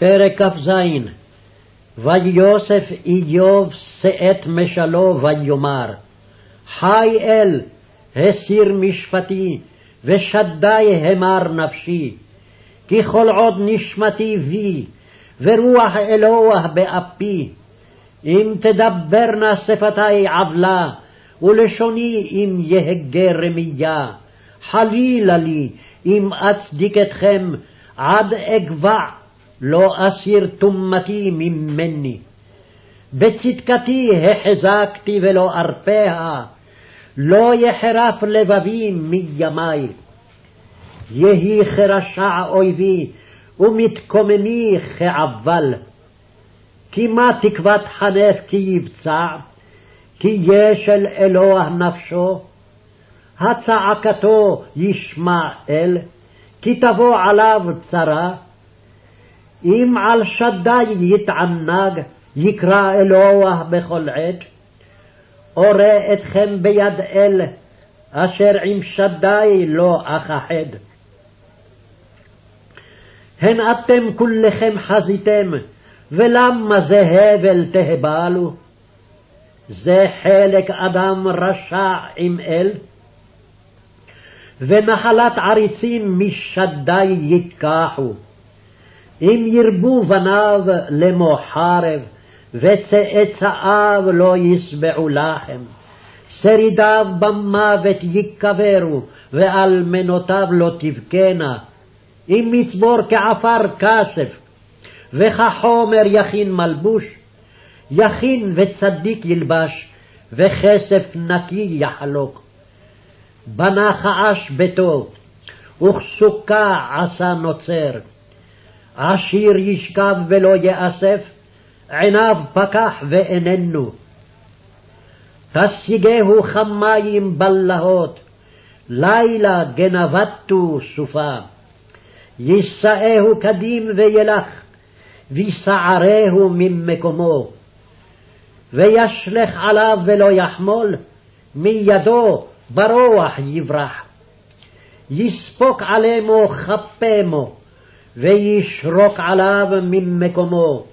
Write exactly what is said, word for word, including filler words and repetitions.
פרק כ"ז. ויוסף איוב שאת משלו ויאמר, חי אל, הסיר משפטי, ושדי המר נפשי, כי כל עוד נשמתי בי, ורוח אלוה באפי, אם תדברנה שפתי עוולה, ולשוני אם יהגה רמיה, חלילה לי אם אצדיק אתכם עד אגבע, לא אסיר טומאתי ממני. בצדקתי החזקתי ולא ארפיה, לא יחרף לבבי מימי. יהי כרשע אויבי, ומתקוממי כעבל. כי מה תקוות חנף כי יבצע, כי ישל אלוה נפשו. הצעקתו ישמע אל, כי תבוא עליו צרה. אם על שדי יתענג, יקרא אלוה בכל עת. אורה אתכם ביד אל, אשר עם שדי לא אכחד. הן אתם כולכם חזיתם, ולמה זה הבל תהבלו? זה חלק אדם רשע עם אל, ונחלת עריצים משדי ייקחו. אם ירבו בניו למו חרב, וצאצאיו לא ישבעו לחם. שרידיו במוות יקברו, ואלמנותיו לא תבכנה. אם מצבור כעפר כסף, וכחומר יכין מלבוש, יכין וצדיק ילבש, וכסף נקי יחלוק. בנה חעש ביתו, וכסוכה עשה נוצר. עשיר ישכב ולא יאסף, עיניו פקח ואיננו. תשיגהו כמים בלהות, לילה גנבתו סופה. יישאהו קדים וילך, ויסערהו ממקומו. וישלך עליו ולא יחמול, מידו ברוח יברח. יספוק עלימו כפמו, וישרוק עליו ממקומו.